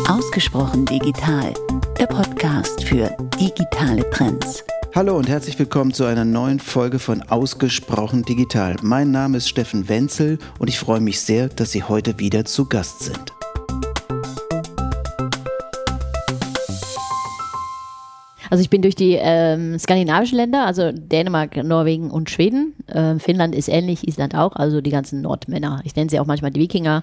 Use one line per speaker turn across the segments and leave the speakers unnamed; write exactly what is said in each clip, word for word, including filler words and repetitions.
Ausgesprochen digital, der Podcast für digitale Trends.
Hallo und herzlich willkommen zu einer neuen Folge von Ausgesprochen digital. Mein Name ist Steffen Wenzel und ich freue mich sehr, dass Sie heute wieder zu Gast sind.
Also ich bin durch die ähm, skandinavischen Länder, also Dänemark, Norwegen und Schweden. Äh, Finnland ist ähnlich, Island auch, also die ganzen Nordmänner. Ich nenne sie auch manchmal die Wikinger.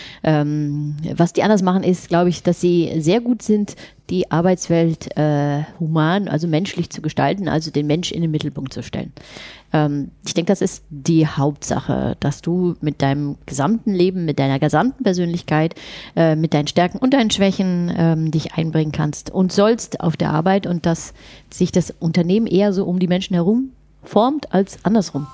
Ähm, was die anders machen, ist, glaube ich, dass sie sehr gut sind, die Arbeitswelt äh, human, also menschlich zu gestalten, also den Mensch in den Mittelpunkt zu stellen. Ähm, ich denke, das ist die Hauptsache, dass du mit deinem gesamten Leben, mit deiner gesamten Persönlichkeit, äh, mit deinen Stärken und deinen Schwächen ähm, dich einbringen kannst und sollst auf der Arbeit und dass sich das Unternehmen eher so um die Menschen herum formt als andersrum.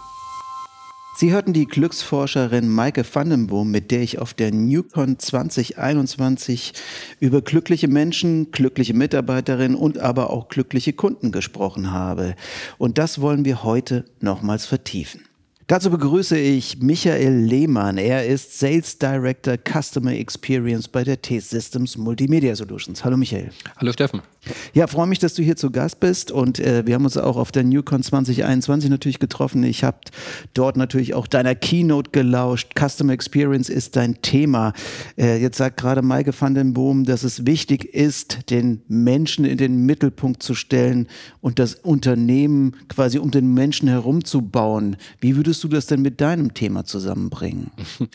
Sie hörten die Glücksforscherin Maike van den Boom, mit der ich auf der NewCon zwanzig einundzwanzig über glückliche Menschen, glückliche Mitarbeiterinnen und aber auch glückliche Kunden gesprochen habe. Und das wollen wir heute nochmals vertiefen. Dazu begrüße ich Michael Lehmann. Er ist Sales Director Customer Experience bei der T-Systems Multimedia Solutions. Hallo Michael.
Hallo Steffen.
Ja, freue mich, dass du hier zu Gast bist und äh, wir haben uns auch auf der NewCon zwanzig einundzwanzig natürlich getroffen. Ich habe dort natürlich auch deiner Keynote gelauscht. Customer Experience ist dein Thema. Äh, jetzt sagt gerade Maike van den Boom, dass es wichtig ist, den Menschen in den Mittelpunkt zu stellen und das Unternehmen quasi um den Menschen herumzubauen. Wie würdest du das denn mit deinem Thema zusammenbringen?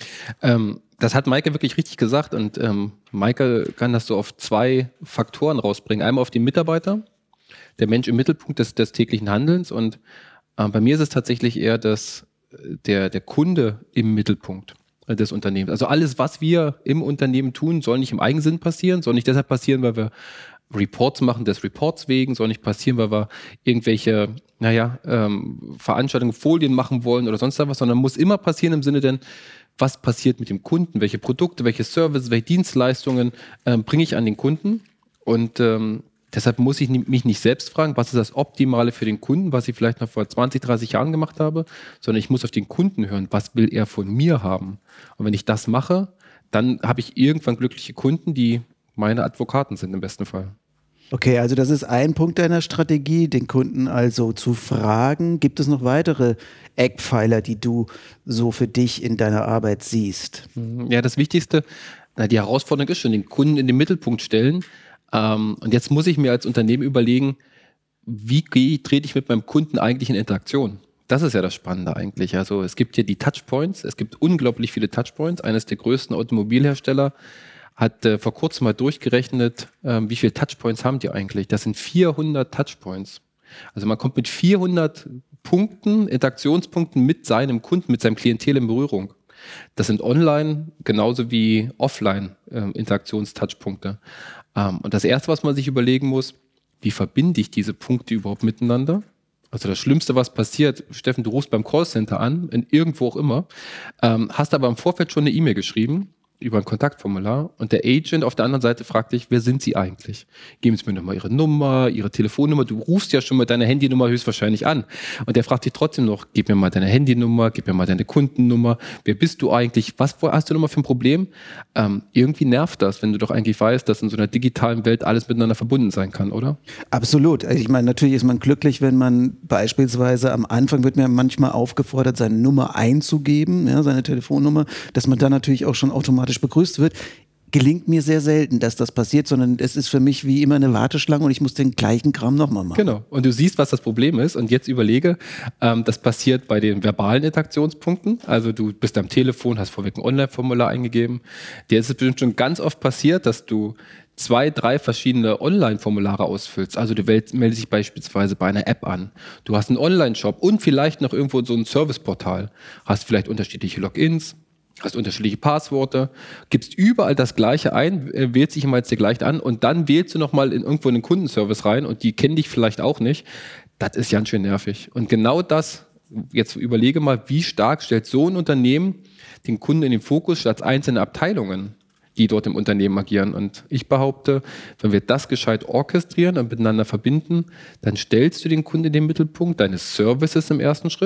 ähm, das hat Maike wirklich richtig gesagt und ähm, Maike kann das so auf zwei Faktoren rausbringen. Einmal auf die Mitarbeiter, der Mensch im Mittelpunkt des, des täglichen Handelns und äh, bei mir ist es tatsächlich eher das, der, der Kunde im Mittelpunkt des Unternehmens. Also alles, was wir im Unternehmen tun, soll nicht im Eigensinn passieren, soll nicht deshalb passieren, weil wir Reports machen des Reports wegen, soll nicht passieren, weil wir irgendwelche, naja, ähm, Veranstaltungen, Folien machen wollen oder sonst was, sondern muss immer passieren im Sinne denn, was passiert mit dem Kunden, welche Produkte, welche Services, welche Dienstleistungen ähm, bringe ich an den Kunden und ähm, deshalb muss ich mich nicht selbst fragen, was ist das Optimale für den Kunden, was ich vielleicht noch vor zwanzig, dreißig Jahren gemacht habe, sondern ich muss auf den Kunden hören, was will er von mir haben und wenn ich das mache, dann habe ich irgendwann glückliche Kunden, die meine Advokaten sind im besten Fall.
Okay, also das ist ein Punkt deiner Strategie, den Kunden also zu fragen. Gibt es noch weitere Eckpfeiler, die du so für dich in deiner Arbeit siehst?
Ja, das Wichtigste, na, die Herausforderung ist schon, den Kunden in den Mittelpunkt stellen. Ähm, und jetzt muss ich mir als Unternehmen überlegen, wie gehe, trete ich mit meinem Kunden eigentlich in Interaktion? Das ist ja das Spannende eigentlich. Also es gibt hier die Touchpoints, es gibt unglaublich viele Touchpoints. Eines der größten Automobilhersteller hat äh, vor kurzem mal durchgerechnet, ähm, wie viele Touchpoints haben die eigentlich? Das sind vierhundert Touchpoints. Also man kommt mit vierhundert Punkten, Interaktionspunkten mit seinem Kunden, mit seinem Klientel in Berührung. Das sind online genauso wie offline ähm, Interaktionstouchpunkte. Ähm, und das Erste, was man sich überlegen muss, wie verbinde ich diese Punkte überhaupt miteinander? Also das Schlimmste, was passiert, Steffen, du rufst beim Callcenter an, in irgendwo auch immer, ähm, hast aber im Vorfeld schon eine E-Mail geschrieben, über ein Kontaktformular und der Agent auf der anderen Seite fragt dich, wer sind Sie eigentlich? Geben Sie mir nochmal Ihre Nummer, Ihre Telefonnummer. Du rufst ja schon mit deiner Handynummer höchstwahrscheinlich an. Und der fragt dich trotzdem noch, gib mir mal deine Handynummer, gib mir mal deine Kundennummer. Wer bist du eigentlich? Was hast du nochmal für ein Problem? Ähm, irgendwie nervt das, wenn du doch eigentlich weißt, dass in so einer digitalen Welt alles miteinander verbunden sein kann, oder?
Absolut. Also ich meine, natürlich ist man glücklich, wenn man beispielsweise am Anfang wird mir manchmal aufgefordert, seine Nummer einzugeben, ja, seine Telefonnummer, dass man dann natürlich auch schon automatisch begrüßt wird. Gelingt mir sehr selten, dass das passiert, sondern es ist für mich wie immer eine Warteschlange und ich muss den gleichen Kram nochmal machen.
Genau. Und du siehst, was das Problem ist. Und jetzt überlege, ähm, das passiert bei den verbalen Interaktionspunkten. Also du bist am Telefon, hast vorweg ein Online-Formular eingegeben. Dir ist es bestimmt schon ganz oft passiert, dass du zwei, drei verschiedene Online-Formulare ausfüllst. Also du meldest dich beispielsweise bei einer App an. Du hast einen Online-Shop und vielleicht noch irgendwo so ein Serviceportal. Hast vielleicht unterschiedliche Logins, hast unterschiedliche Passworte, gibst überall das Gleiche ein, wählst dich immer jetzt dir gleich an und dann wählst du nochmal in irgendwo einen Kundenservice rein und die kennen dich vielleicht auch nicht. Das ist ganz schön nervig. Und genau das, jetzt überlege mal, wie stark stellt so ein Unternehmen den Kunden in den Fokus statt einzelne Abteilungen, die dort im Unternehmen agieren. Und ich behaupte, wenn wir das gescheit orchestrieren und miteinander verbinden, dann stellst du den Kunden in den Mittelpunkt, deine Services im ersten Schritt.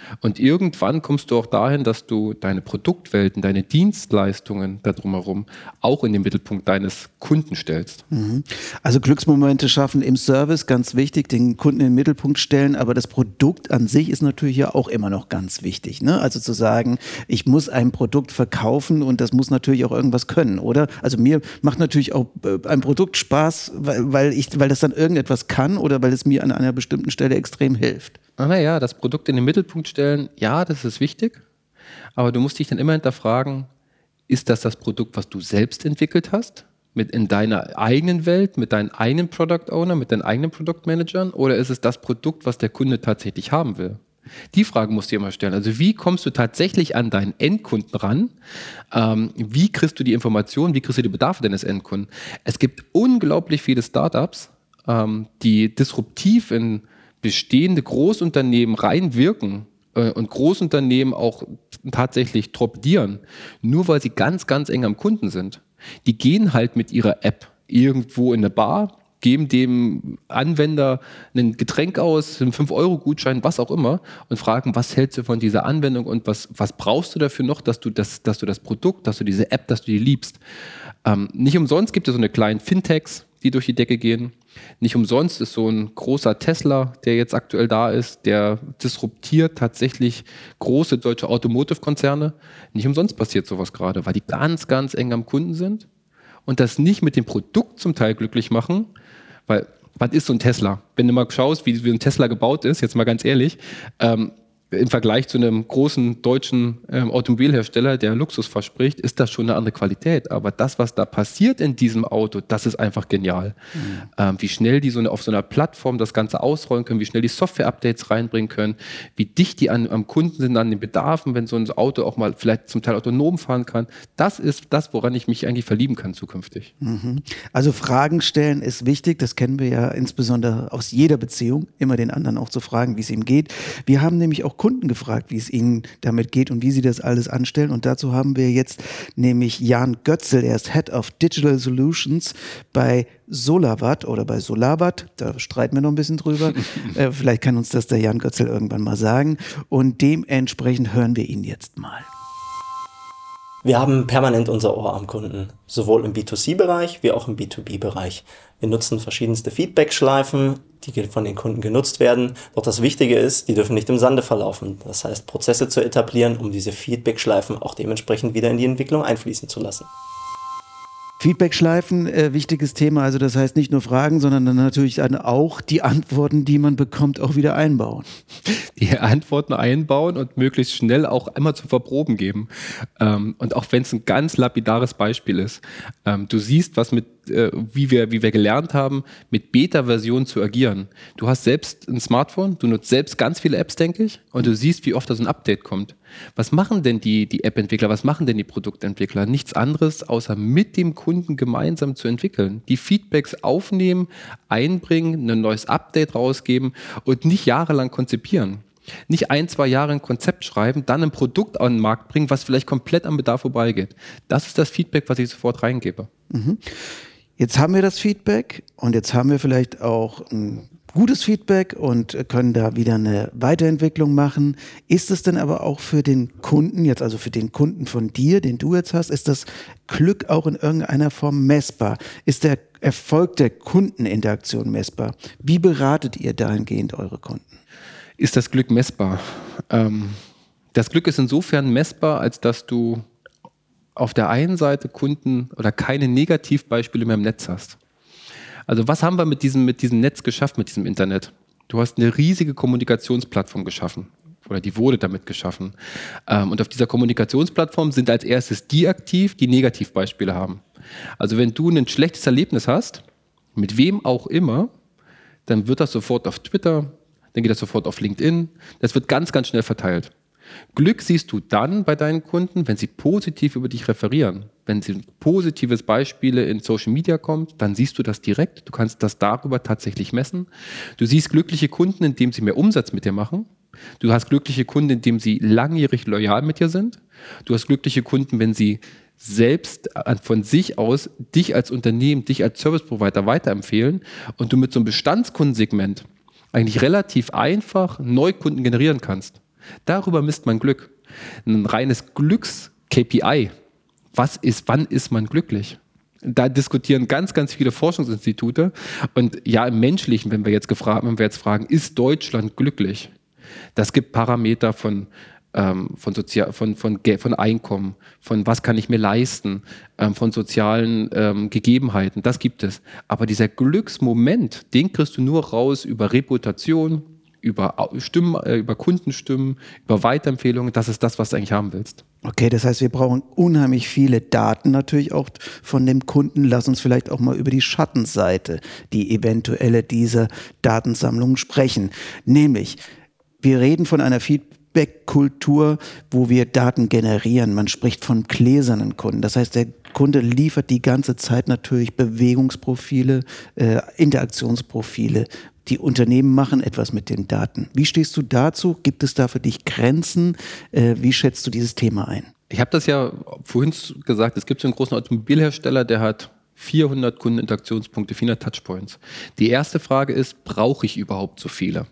Und irgendwann kommst du auch dahin, dass du deine Produktwelten, deine Dienstleistungen da drumherum auch in den Mittelpunkt deines Kunden stellst.
Also Glücksmomente schaffen im Service, ganz wichtig, den Kunden in den Mittelpunkt stellen, aber das Produkt an sich ist natürlich ja auch immer noch ganz wichtig, ne? Also zu sagen, ich muss ein Produkt verkaufen und das muss natürlich auch irgendwas können, oder? Also mir macht natürlich auch ein Produkt Spaß, weil, weil, ich, weil das dann irgendetwas kann oder weil es mir an einer bestimmten Stelle extrem hilft.
Naja, das Produkt in den Mittelpunkt stellen, ja, das ist wichtig, aber du musst dich dann immer hinterfragen, ist das das Produkt, was du selbst entwickelt hast, mit in deiner eigenen Welt, mit deinen eigenen Product Owner, mit deinen eigenen Produktmanagern, oder ist es das Produkt, was der Kunde tatsächlich haben will? Die Frage musst du dir immer stellen. Also wie kommst du tatsächlich an deinen Endkunden ran? Ähm, wie kriegst du die Informationen? Wie kriegst du die Bedarfe deines Endkunden? Es gibt unglaublich viele Startups, ähm, die disruptiv in bestehende Großunternehmen reinwirken äh, und Großunternehmen auch tatsächlich torpedieren, nur weil sie ganz, ganz eng am Kunden sind. Die gehen halt mit ihrer App irgendwo in eine Bar, geben dem Anwender ein Getränk aus, einen fünf Euro Gutschein, was auch immer, und fragen, was hältst du von dieser Anwendung und was, was brauchst du dafür noch, dass du das, dass du das Produkt, dass du diese App, dass du die liebst. Ähm, nicht umsonst gibt es so eine kleinen Fintechs, die durch die Decke gehen. Nicht umsonst ist so ein großer Tesla, der jetzt aktuell da ist, der disruptiert tatsächlich große deutsche Automotive-Konzerne. Nicht umsonst passiert sowas gerade, weil die ganz, ganz eng am Kunden sind und das nicht mit dem Produkt zum Teil glücklich machen, weil, was ist so ein Tesla? Wenn du mal schaust, wie, wie ein Tesla gebaut ist, jetzt mal ganz ehrlich, ähm, im Vergleich zu einem großen deutschen ähm, Automobilhersteller, der Luxus verspricht, ist das schon eine andere Qualität. Aber das, was da passiert in diesem Auto, das ist einfach genial. Mhm. Ähm, wie schnell die so eine, auf so einer Plattform das Ganze ausrollen können, wie schnell die Software-Updates reinbringen können, wie dicht die an, am Kunden sind, an den Bedarfen, wenn so ein Auto auch mal vielleicht zum Teil autonom fahren kann. Das ist das, woran ich mich eigentlich verlieben kann zukünftig.
Mhm. Also Fragen stellen ist wichtig. Das kennen wir ja insbesondere aus jeder Beziehung, immer den anderen auch zu fragen, wie es ihm geht. Wir haben nämlich auch Kunden gefragt, wie es ihnen damit geht und wie sie das alles anstellen. Und dazu haben wir jetzt nämlich Jan Götzel, er ist Head of Digital Solutions bei Solawatt oder bei Solawatt. Da streiten wir noch ein bisschen drüber. äh, vielleicht kann uns das der Jan Götzel irgendwann mal sagen. Und dementsprechend hören wir ihn jetzt mal.
Wir haben permanent unser Ohr am Kunden, sowohl im B zwei C-Bereich wie auch im B zwei B-Bereich. Wir nutzen verschiedenste Feedback-Schleifen, die von den Kunden genutzt werden. Doch das Wichtige ist, die dürfen nicht im Sande verlaufen. Das heißt, Prozesse zu etablieren, um diese Feedback-Schleifen auch dementsprechend wieder in die Entwicklung einfließen zu lassen.
Feedback-Schleifen, äh, wichtiges Thema. Also das heißt nicht nur Fragen, sondern dann natürlich dann auch die Antworten, die man bekommt, auch wieder einbauen.
Die Antworten einbauen und möglichst schnell auch immer zu verproben geben. Ähm, und auch wenn es ein ganz lapidares Beispiel ist. Ähm, du siehst, was mit, äh, wie wir, wie wir gelernt haben, mit Beta-Versionen zu agieren. Du hast selbst ein Smartphone, du nutzt selbst ganz viele Apps, denke ich, und du siehst, wie oft da so ein Update kommt. Was machen denn die, die App-Entwickler, was machen denn die Produktentwickler? Nichts anderes, außer mit dem Kunden gemeinsam zu entwickeln. Die Feedbacks aufnehmen, einbringen, ein neues Update rausgeben und nicht jahrelang konzipieren. Nicht ein, zwei Jahre ein Konzept schreiben, dann ein Produkt an den Markt bringen, was vielleicht komplett am Bedarf vorbeigeht. Das ist das Feedback, was ich sofort reingebe.
Mhm. Jetzt haben wir das Feedback und jetzt haben wir vielleicht auch ein gutes Feedback und können da wieder eine Weiterentwicklung machen. Ist es denn aber auch für den Kunden, jetzt also für den Kunden von dir, den du jetzt hast, ist das Glück auch in irgendeiner Form messbar? Ist der Erfolg der Kundeninteraktion messbar? Wie beratet ihr dahingehend eure Kunden?
Ist das Glück messbar? Ähm, das Glück ist insofern messbar, als dass du auf der einen Seite Kunden oder keine Negativbeispiele mehr im Netz hast. Also was haben wir mit diesem, mit diesem Netz geschafft, mit diesem Internet? Du hast eine riesige Kommunikationsplattform geschaffen oder die wurde damit geschaffen. Ähm, und auf dieser Kommunikationsplattform sind als erstes die aktiv, die Negativbeispiele haben. Also wenn du ein schlechtes Erlebnis hast, mit wem auch immer, dann wird das sofort auf Twitter, dann geht das sofort auf LinkedIn, das wird ganz, ganz schnell verteilt. Glück siehst du dann bei deinen Kunden, wenn sie positiv über dich referieren. Wenn sie positives Beispiele in Social Media kommt, dann siehst du das direkt. Du kannst das darüber tatsächlich messen. Du siehst glückliche Kunden, indem sie mehr Umsatz mit dir machen. Du hast glückliche Kunden, indem sie langjährig loyal mit dir sind. Du hast glückliche Kunden, wenn sie selbst von sich aus dich als Unternehmen, dich als Service Provider weiterempfehlen und du mit so einem Bestandskundensegment eigentlich relativ einfach Neukunden generieren kannst. Darüber misst man Glück. Ein reines Glücks-K P I. Was ist, wann ist man glücklich? Da diskutieren ganz, ganz viele Forschungsinstitute. Und ja, im Menschlichen, wenn wir jetzt gefragt, wenn wir jetzt fragen, ist Deutschland glücklich? Das gibt Parameter von, ähm, von, Sozial, von, von, von Einkommen, von was kann ich mir leisten, ähm, von sozialen ähm, Gegebenheiten. Das gibt es. Aber dieser Glücksmoment, den kriegst du nur raus über Reputation, über Stimmen, äh, über Kundenstimmen, über Weiterempfehlungen. Das ist das, was du eigentlich haben willst.
Okay, das heißt, wir brauchen unheimlich viele Daten natürlich auch von dem Kunden. Lass uns vielleicht auch mal über die Schattenseite, die eventuelle dieser Datensammlungen sprechen. Nämlich, wir reden von einer Feedback-Kultur, wo wir Daten generieren. Man spricht von gläsernen Kunden. Das heißt, der Kunde liefert die ganze Zeit natürlich Bewegungsprofile, äh, Interaktionsprofile. Die Unternehmen machen etwas mit den Daten. Wie stehst du dazu? Gibt es da für dich Grenzen? Äh, wie schätzt du dieses Thema ein?
Ich habe das ja vorhin gesagt, es gibt so einen großen Automobilhersteller, der hat vierhundert Kundeninteraktionspunkte, vierhundert Touchpoints. Die erste Frage ist, brauche ich überhaupt so viele?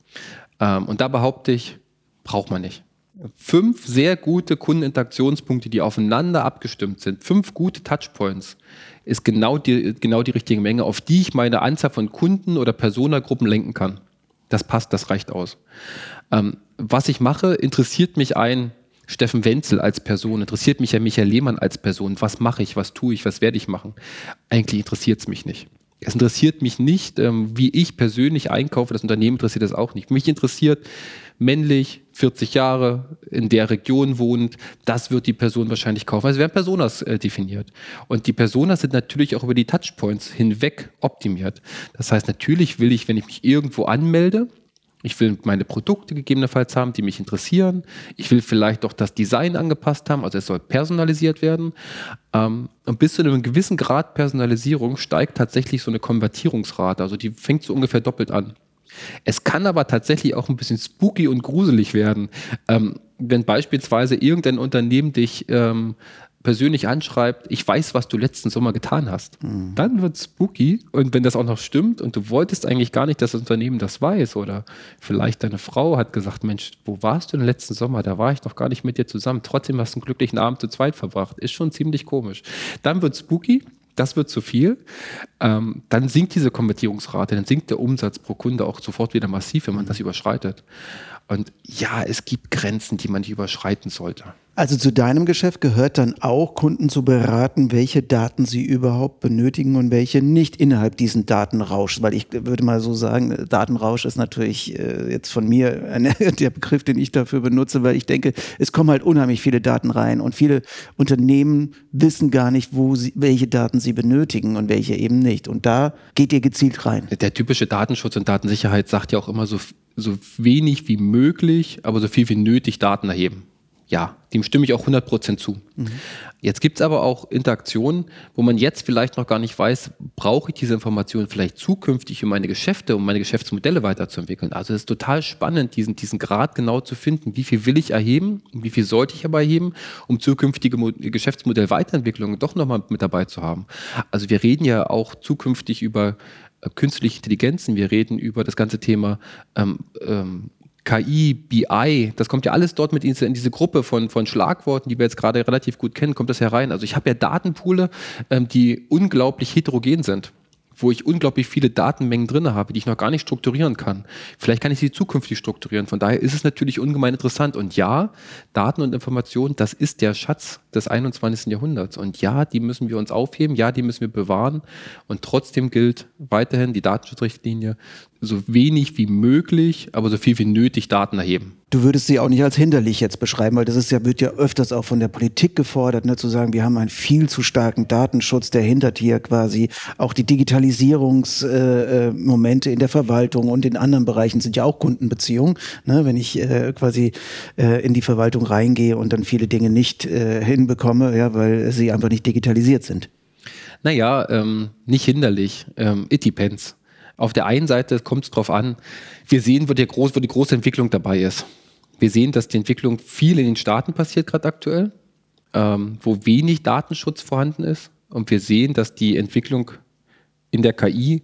Ähm, und da behaupte ich, braucht man nicht. Fünf sehr gute Kundeninteraktionspunkte, die aufeinander abgestimmt sind, fünf gute Touchpoints, ist genau die, genau die richtige Menge, auf die ich meine Anzahl von Kunden oder Personagruppen lenken kann. Das passt, das reicht aus. Ähm, was ich mache, interessiert mich ein Steffen Wenzel als Person, interessiert mich ja Michael Lehmann als Person. Was mache ich, was tue ich, was werde ich machen? Eigentlich interessiert es mich nicht. Es interessiert mich nicht, ähm, wie ich persönlich einkaufe, das Unternehmen interessiert das auch nicht. Mich interessiert männlich, vierzig Jahre, in der Region wohnt, das wird die Person wahrscheinlich kaufen. Also werden Personas äh, definiert. Und die Personas sind natürlich auch über die Touchpoints hinweg optimiert. Das heißt, natürlich will ich, wenn ich mich irgendwo anmelde, ich will meine Produkte gegebenenfalls haben, die mich interessieren. Ich will vielleicht auch das Design angepasst haben, also es soll personalisiert werden. Ähm, und bis zu einem gewissen Grad Personalisierung steigt tatsächlich so eine Konvertierungsrate. Also die fängt so ungefähr doppelt an. Es kann aber tatsächlich auch ein bisschen spooky und gruselig werden. Ähm, wenn beispielsweise irgendein Unternehmen dich ähm, persönlich anschreibt, ich weiß, was du letzten Sommer getan hast, mhm. dann wird es spooky. Und wenn das auch noch stimmt und du wolltest eigentlich gar nicht, dass das Unternehmen das weiß oder vielleicht deine Frau hat gesagt, Mensch, wo warst du denn letzten Sommer? Da war ich doch gar nicht mit dir zusammen. Trotzdem hast du einen glücklichen Abend zu zweit verbracht. Ist schon ziemlich komisch. Dann wird es spooky. Das wird zu viel, ähm, dann sinkt diese Konvertierungsrate, dann sinkt der Umsatz pro Kunde auch sofort wieder massiv, wenn man das überschreitet. Und ja, es gibt Grenzen, die man nicht überschreiten sollte.
Also zu deinem Geschäft gehört dann auch, Kunden zu beraten, welche Daten sie überhaupt benötigen und welche nicht innerhalb diesen Datenrausch. Weil ich würde mal so sagen, Datenrausch ist natürlich äh, jetzt von mir eine, der Begriff, den ich dafür benutze, weil ich denke, es kommen halt unheimlich viele Daten rein und viele Unternehmen wissen gar nicht, wo sie, welche Daten sie benötigen und welche eben nicht. Und da geht ihr gezielt rein.
Der typische Datenschutz und Datensicherheit sagt ja auch immer so, so wenig wie möglich, aber so viel wie nötig Daten erheben. Ja, dem stimme ich auch hundert Prozent zu. Mhm. Jetzt gibt es aber auch Interaktionen, wo man jetzt vielleicht noch gar nicht weiß, brauche ich diese Informationen vielleicht zukünftig, um meine Geschäfte, um meine Geschäftsmodelle weiterzuentwickeln. Also es ist total spannend, diesen, diesen Grad genau zu finden. Wie viel will ich erheben und wie viel sollte ich aber erheben, um zukünftige Mo- Geschäftsmodellweiterentwicklungen doch nochmal mit dabei zu haben. Also wir reden ja auch zukünftig über äh, künstliche Intelligenzen, wir reden über das ganze Thema ähm, ähm, K I, B I, das kommt ja alles dort mit in diese, in diese Gruppe von, von Schlagworten, die wir jetzt gerade relativ gut kennen, kommt das herein. Also ich habe ja Datenpoole, ähm, die unglaublich heterogen sind, wo ich unglaublich viele Datenmengen drin habe, die ich noch gar nicht strukturieren kann. Vielleicht kann ich sie zukünftig strukturieren. Von daher ist es natürlich ungemein interessant. Und ja, Daten und Informationen, das ist der Schatz des einundzwanzigsten Jahrhunderts. Und ja, die müssen wir uns aufheben, ja, die müssen wir bewahren. Und trotzdem gilt weiterhin die Datenschutzrichtlinie, so wenig wie möglich, aber so viel wie nötig Daten erheben.
Du würdest sie auch nicht als hinderlich jetzt beschreiben, weil das ist ja, wird ja öfters auch von der Politik gefordert, ne, zu sagen, wir haben einen viel zu starken Datenschutz, der hindert hier quasi auch die Digitalisierungsmomente äh, in der Verwaltung und in anderen Bereichen sind ja auch Kundenbeziehungen. Ne, wenn ich äh, quasi äh, in die Verwaltung reingehe und dann viele Dinge nicht äh, hinbekomme, ja, weil sie einfach nicht digitalisiert sind.
Naja, ähm, nicht hinderlich. Ähm, it depends. Auf der einen Seite kommt es darauf an, wir sehen, wo, der groß, wo die große Entwicklung dabei ist. Wir sehen, dass die Entwicklung viel in den Staaten passiert, gerade aktuell, ähm, wo wenig Datenschutz vorhanden ist. Und wir sehen, dass die Entwicklung in der K I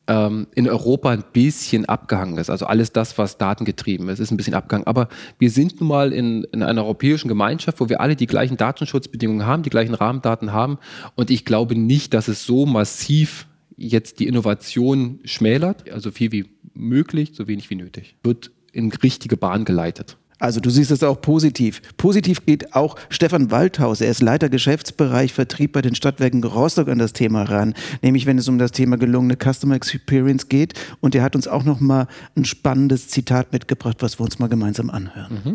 ähm, in Europa ein bisschen abgehangen ist. Also alles das, was datengetrieben ist, ist ein bisschen abgehangen. Aber wir sind nun mal in, in einer europäischen Gemeinschaft, wo wir alle die gleichen Datenschutzbedingungen haben, die gleichen Rahmendaten haben. Und ich glaube nicht, dass es so massiv jetzt die Innovation schmälert. Also viel wie möglich, so wenig wie nötig. Wird in richtige Bahn geleitet.
Also du siehst es auch positiv. Positiv geht auch Stefan Waldhaus. Er ist Leiter Geschäftsbereich Vertrieb bei den Stadtwerken Rostock an das Thema ran. Nämlich wenn es um das Thema gelungene Customer Experience geht. Und er hat uns auch noch mal ein spannendes Zitat mitgebracht, was wir uns mal gemeinsam anhören.
Mhm.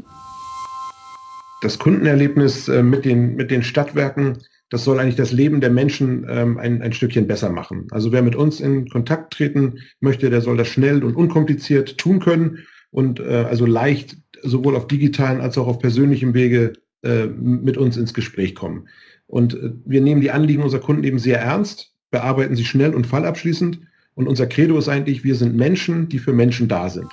Das Kundenerlebnis äh, mit den, mit den Stadtwerken, das soll eigentlich das Leben der Menschen ähm, ein, ein Stückchen besser machen. Also wer mit uns in Kontakt treten möchte, der soll das schnell und unkompliziert tun können und äh, also leicht sowohl auf digitalen als auch auf persönlichem Wege äh, mit uns ins Gespräch kommen. Und äh, wir nehmen die Anliegen unserer Kunden eben sehr ernst, bearbeiten sie schnell und fallabschließend. Und unser Credo ist eigentlich, wir sind Menschen, die für Menschen da sind.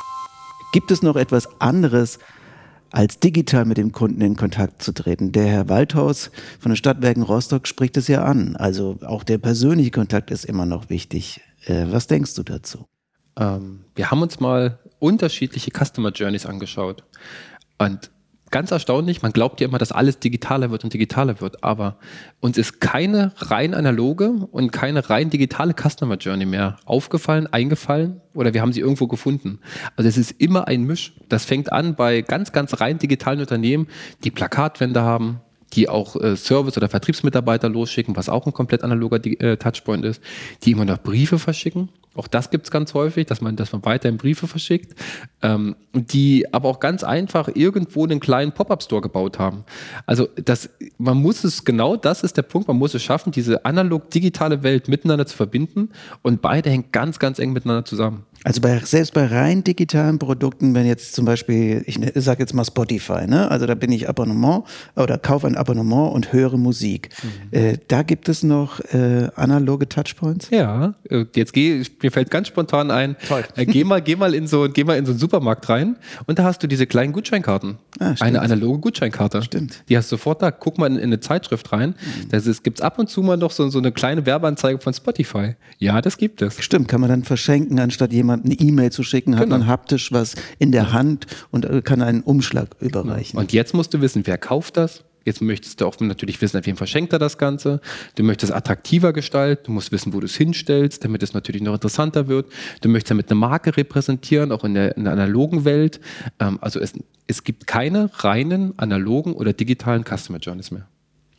Gibt es noch etwas anderes, als digital mit dem Kunden in Kontakt zu treten? Der Herr Waldhaus von den Stadtwerken Rostock spricht es ja an. Also auch der persönliche Kontakt ist immer noch wichtig. Äh, was denkst du dazu?
Ähm, wir haben uns mal unterschiedliche Customer Journeys angeschaut. Und ganz erstaunlich, man glaubt ja immer, dass alles digitaler wird und digitaler wird, aber uns ist keine rein analoge und keine rein digitale Customer Journey mehr aufgefallen, eingefallen oder wir haben sie irgendwo gefunden. Also es ist immer ein Misch. Das fängt an bei ganz, ganz rein digitalen Unternehmen, die Plakatwände haben, die auch äh, Service- oder Vertriebsmitarbeiter losschicken, was auch ein komplett analoger äh, Touchpoint ist, die immer noch Briefe verschicken. Auch das gibt es ganz häufig, dass man, dass man weiterhin Briefe verschickt, ähm, die aber auch ganz einfach irgendwo einen kleinen Pop-up-Store gebaut haben. Also das, man muss es, genau das ist der Punkt, man muss es schaffen, diese analog-digitale Welt miteinander zu verbinden und beide hängen ganz, ganz eng miteinander zusammen.
Also bei, selbst bei rein digitalen Produkten, wenn jetzt zum Beispiel, ich sage jetzt mal Spotify, ne? Also da bin ich Abonnement oder kaufe ein Abonnement und höre Musik. Mhm. Äh, da gibt es noch äh, analoge Touchpoints?
Ja, jetzt geh, mir fällt ganz spontan ein, äh, geh mal, geh mal in so, geh mal in so einen Supermarkt rein und da hast du diese kleinen Gutscheinkarten. Ah, eine analoge Gutscheinkarte.
Stimmt.
Die hast du sofort da. Guck mal in, in eine Zeitschrift rein. Mhm. Das ist, gibt's ab und zu mal noch so, so eine kleine Werbeanzeige von Spotify. Ja, das gibt es.
Stimmt, kann man dann verschenken, anstatt jemand eine E-Mail zu schicken, hat genau. man haptisch was in der Hand und kann einen Umschlag überreichen.
Und jetzt musst du wissen, wer kauft das? Jetzt möchtest du auch natürlich wissen, wem verschenkt er das Ganze. Du möchtest es attraktiver gestalten. Du musst wissen, wo du es hinstellst, damit es natürlich noch interessanter wird. Du möchtest damit eine Marke repräsentieren, auch in der, in der analogen Welt. Ähm, also es, es gibt keine reinen analogen oder digitalen Customer Journeys mehr.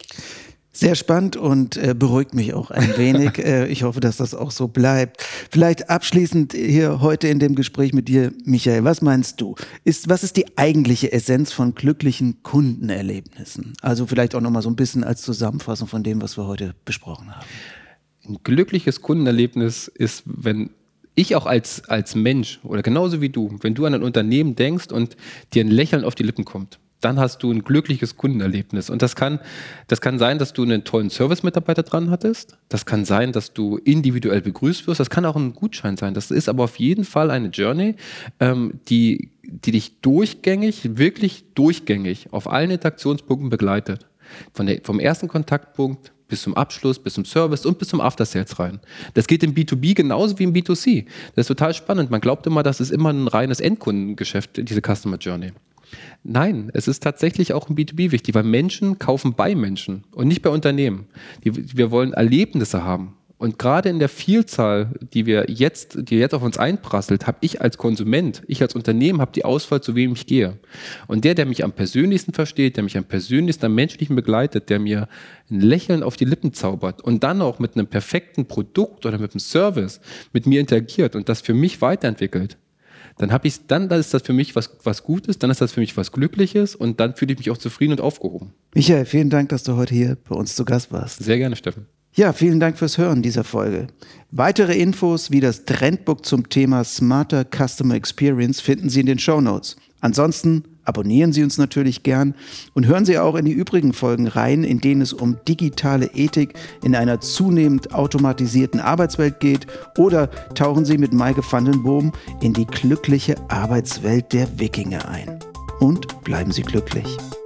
Sehr spannend und äh, beruhigt mich auch ein wenig. äh, ich hoffe, dass das auch so bleibt. Vielleicht abschließend hier heute in dem Gespräch mit dir, Michael, was meinst du? Ist, was ist die eigentliche Essenz von glücklichen Kundenerlebnissen? Also vielleicht auch nochmal so ein bisschen als Zusammenfassung von dem, was wir heute besprochen haben.
Ein glückliches Kundenerlebnis ist, wenn ich auch als, als Mensch oder genauso wie du, wenn du an ein Unternehmen denkst und dir ein Lächeln auf die Lippen kommt, dann hast du ein glückliches Kundenerlebnis. Und das kann, das kann sein, dass du einen tollen Service-Mitarbeiter dran hattest. Das kann sein, dass du individuell begrüßt wirst. Das kann auch ein Gutschein sein. Das ist aber auf jeden Fall eine Journey, ähm, die, die dich durchgängig, wirklich durchgängig auf allen Interaktionspunkten begleitet. Von der, vom ersten Kontaktpunkt bis zum Abschluss, bis zum Service und bis zum After-Sales rein. Das geht im B zwei B genauso wie im B zwei C. Das ist total spannend. Man glaubt immer, das ist immer ein reines Endkundengeschäft, diese Customer Journey. Nein, es ist tatsächlich auch im B zwei B wichtig, weil Menschen kaufen bei Menschen und nicht bei Unternehmen. Die, wir wollen Erlebnisse haben. Und gerade in der Vielzahl, die wir jetzt, die jetzt auf uns einprasselt, habe ich als Konsument, ich als Unternehmen habe die Auswahl, zu wem ich gehe. Und der, der mich am persönlichsten versteht, der mich am persönlichsten, am menschlichen begleitet, der mir ein Lächeln auf die Lippen zaubert und dann auch mit einem perfekten Produkt oder mit einem Service mit mir interagiert und das für mich weiterentwickelt, dann habe ich, dann, dann ist das für mich was, was Gutes, dann ist das für mich was Glückliches und dann fühle ich mich auch zufrieden und aufgehoben.
Michael, vielen Dank, dass du heute hier bei uns zu Gast warst.
Sehr gerne, Steffen.
Ja, vielen Dank fürs Hören dieser Folge. Weitere Infos wie das Trendbook zum Thema Smarter Customer Experience finden Sie in den Shownotes. Ansonsten abonnieren Sie uns natürlich gern und hören Sie auch in die übrigen Folgen rein, in denen es um digitale Ethik in einer zunehmend automatisierten Arbeitswelt geht, oder tauchen Sie mit Maike van den Boom in die glückliche Arbeitswelt der Wikinger ein. Und bleiben Sie glücklich.